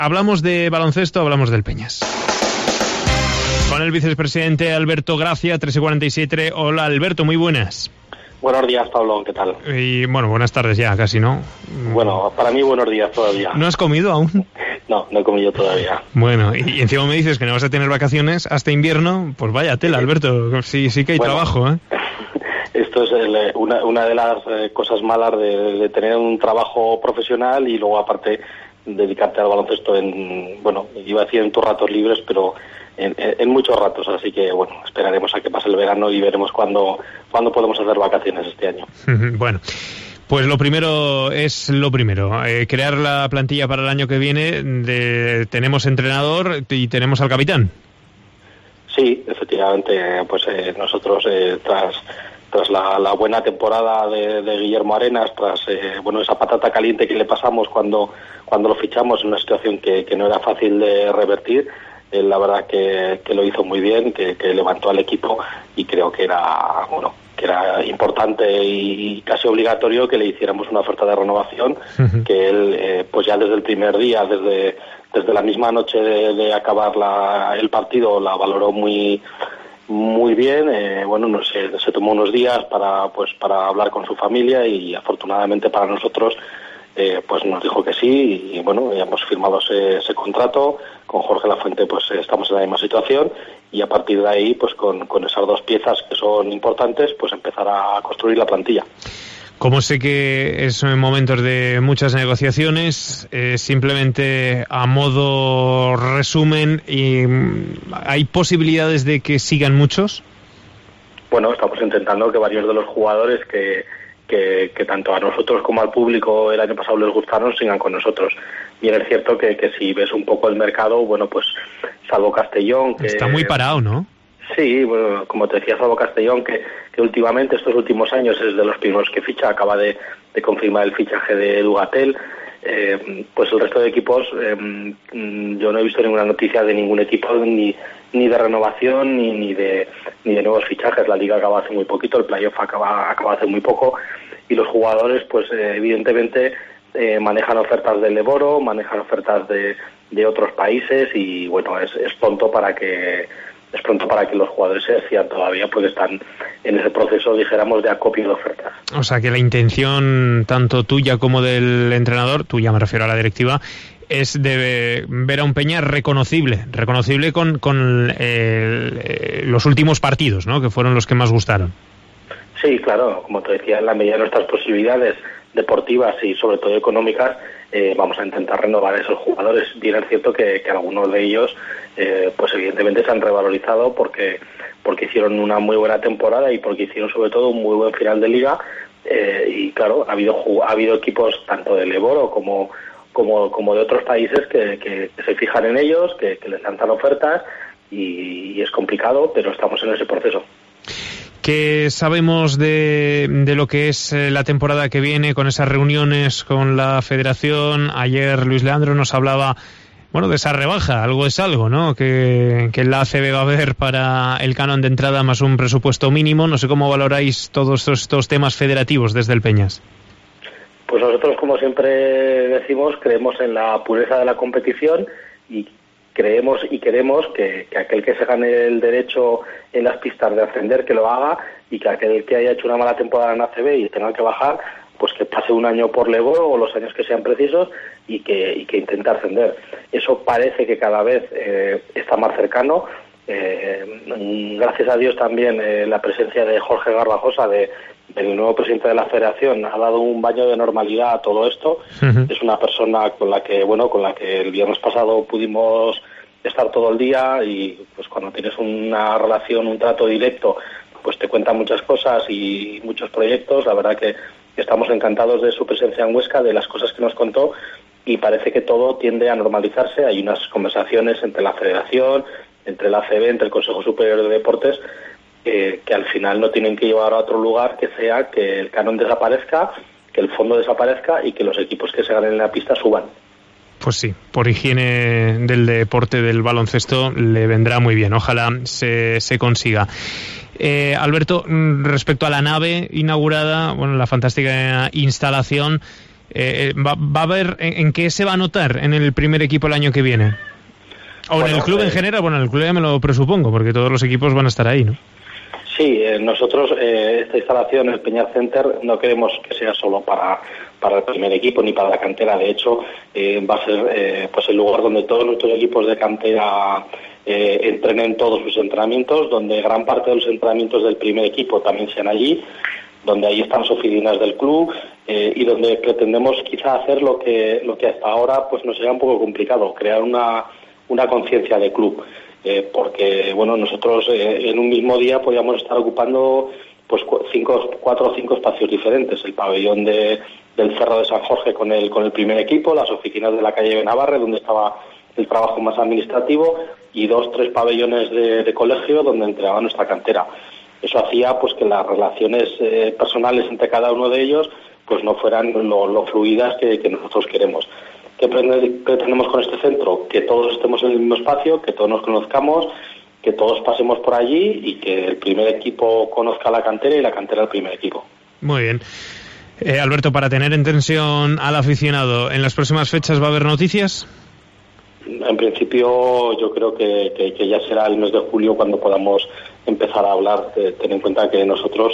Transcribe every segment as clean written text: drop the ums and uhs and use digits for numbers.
Hablamos de baloncesto, hablamos del Peñas. Con el vicepresidente Alberto Gracia, 13:47. Hola, Alberto, muy buenas. Buenos días, Pablo, ¿qué tal? Y bueno, buenas tardes ya, casi, ¿no? Bueno, para mí buenos días todavía. ¿No has comido aún? No he comido todavía. Bueno, y encima me dices que no vas a tener vacaciones hasta invierno, pues vaya tela, Alberto, sí que hay trabajo, ¿eh? Esto es una de las cosas malas de tener un trabajo profesional y luego aparte dedicarte al baloncesto iba a decir en tus ratos libres, pero en muchos ratos, así que bueno, esperaremos a que pase el verano y veremos cuándo podemos hacer vacaciones este año. Bueno, pues lo primero es lo primero, crear la plantilla para el año que viene. Tenemos entrenador y tenemos al capitán. Sí, efectivamente, pues nosotros tras la buena temporada de Guillermo Arenas, tras esa patata caliente que le pasamos cuando lo fichamos en una situación que no era fácil de revertir, la verdad que lo hizo muy bien, que levantó al equipo y creo que era importante y casi obligatorio que le hiciéramos una oferta de renovación, que él pues ya desde el primer día, desde la misma noche de acabar el partido, la valoró muy bien. Se tomó unos días para hablar con su familia y afortunadamente para nosotros pues nos dijo que sí y bueno, ya hemos firmado ese contrato. Con Jorge Lafuente pues estamos en la misma situación y a partir de ahí pues con esas dos piezas que son importantes pues empezar a construir la plantilla. Como sé que es momentos de muchas negociaciones, simplemente a modo resumen, ¿hay posibilidades de que sigan muchos? Bueno, estamos intentando que varios de los jugadores que tanto a nosotros como al público el año pasado les gustaron sigan con nosotros. Bien es cierto que si ves un poco el mercado, bueno, pues salvo Castellón... Está muy parado, ¿no? Sí, bueno, como te decía, salvo Castellón, que últimamente, estos últimos años, es de los primeros que ficha, acaba de confirmar el fichaje de Dugatel. Pues el resto de equipos, yo no he visto ninguna noticia de ningún equipo, ni de renovación, ni de nuevos fichajes. La Liga acaba hace muy poquito, el playoff acaba hace muy poco, y los jugadores, pues evidentemente, manejan ofertas del Leboro, manejan ofertas de otros países, y bueno, es pronto para que los jugadores se decidan todavía, porque están en ese proceso, dijéramos, de acopio de ofertas. O sea que la intención tanto tuya como del entrenador, tuya me refiero a la directiva, es de ver a un Peña reconocible con los últimos partidos, ¿no? Que fueron los que más gustaron. Sí, claro, como te decía, en la medida de nuestras posibilidades deportivas y sobre todo económicas, vamos a intentar renovar a esos jugadores. Bien es cierto que algunos de ellos pues evidentemente se han revalorizado porque hicieron una muy buena temporada y porque hicieron sobre todo un muy buen final de liga, y claro, ha habido equipos tanto de Leboro como de otros países que se fijan en ellos, que les lanzan ofertas y es complicado, pero estamos en ese proceso. ¿Qué sabemos de lo que es la temporada que viene con esas reuniones con la Federación? Ayer Luis Leandro nos hablaba, bueno, de esa rebaja, algo es algo, ¿no? Que en la ACB va a haber para el canon de entrada más un presupuesto mínimo. No sé cómo valoráis todos estos temas federativos desde el Peñas. Pues nosotros, como siempre decimos, creemos en la pureza de la competición y creemos y queremos que aquel que se gane el derecho en las pistas de ascender, que lo haga, y que aquel que haya hecho una mala temporada en ACB y tenga que bajar, pues que pase un año por Leboro o los años que sean precisos y que intente ascender. Eso parece que cada vez está más cercano. Gracias a Dios también la presencia de Jorge Garbajosa, del nuevo presidente de la Federación, ha dado un baño de normalidad a todo esto. Uh-huh. Es una persona con la que el viernes pasado pudimos estar todo el día, y pues cuando tienes una relación, un trato directo, pues te cuenta muchas cosas y muchos proyectos. La verdad que estamos encantados de su presencia en Huesca, de las cosas que nos contó, y parece que todo tiende a normalizarse. Hay unas conversaciones entre la Federación, entre la ACB, entre el Consejo Superior de Deportes, que al final no tienen que llevar a otro lugar que sea que el canon desaparezca, que el fondo desaparezca y que los equipos que se ganen en la pista suban. Pues sí, por higiene del deporte del baloncesto le vendrá muy bien, ojalá se consiga. Alberto, respecto a la nave inaugurada, bueno, la fantástica instalación, ¿va a haber en qué se va a notar en el primer equipo el año que viene? O bueno, en el club en general. Bueno, en el club ya me lo presupongo, porque todos los equipos van a estar ahí, ¿no? Sí, nosotros esta instalación, el Peñar Center, no queremos que sea solo para el primer equipo ni para la cantera. De hecho, va a ser pues el lugar donde todos nuestros equipos de cantera entrenen todos sus entrenamientos, donde gran parte de los entrenamientos del primer equipo también sean allí, donde ahí están las oficinas del club y donde pretendemos quizá hacer lo que hasta ahora pues nos era un poco complicado, crear una conciencia de club. Porque bueno, nosotros en un mismo día podíamos estar ocupando pues 4 o 5 espacios diferentes: el pabellón del Cerro de San Jorge con el primer equipo, las oficinas de la calle Benavarre donde estaba el trabajo más administrativo y 2 o 3 pabellones de colegio donde entrenaba nuestra cantera. Eso hacía pues que las relaciones personales entre cada uno de ellos pues no fueran lo fluidas que nosotros queremos. ¿Qué pretendemos con este centro? Que todos estemos en el mismo espacio, que todos nos conozcamos, que todos pasemos por allí y que el primer equipo conozca la cantera y la cantera el primer equipo. Muy bien. Alberto, para tener en tensión al aficionado, ¿en las próximas fechas va a haber noticias? En principio yo creo que ya será el mes de julio cuando podamos empezar a hablar. Ten en cuenta que nosotros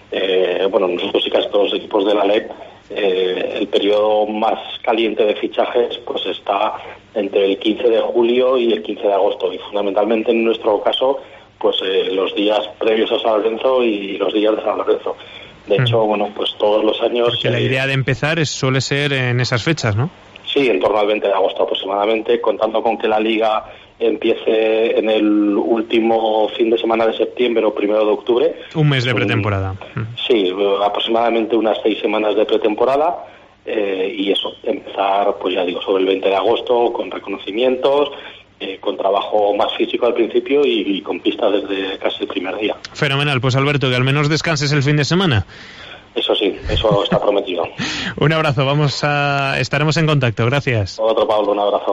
y casi todos los equipos de la LEP, el periodo más caliente de fichajes pues está entre el 15 de julio y el 15 de agosto y fundamentalmente en nuestro caso pues los días previos a San Lorenzo y los días de San Lorenzo. De hecho, pues todos los años... Porque la idea de empezar suele ser en esas fechas, ¿no? Sí, en torno al 20 de agosto aproximadamente, contando con que la Liga empiece en el último fin de semana de septiembre o 1 de octubre. Un mes de pretemporada. Sí, aproximadamente unas 6 semanas de pretemporada y eso, empezar, pues ya digo, sobre el 20 de agosto con reconocimientos, con trabajo más físico al principio y con pistas desde casi el primer día. Fenomenal, pues Alberto, que al menos descanses el fin de semana. Eso sí, eso está prometido. Un abrazo, estaremos en contacto, gracias. Otro, Pablo, un abrazo.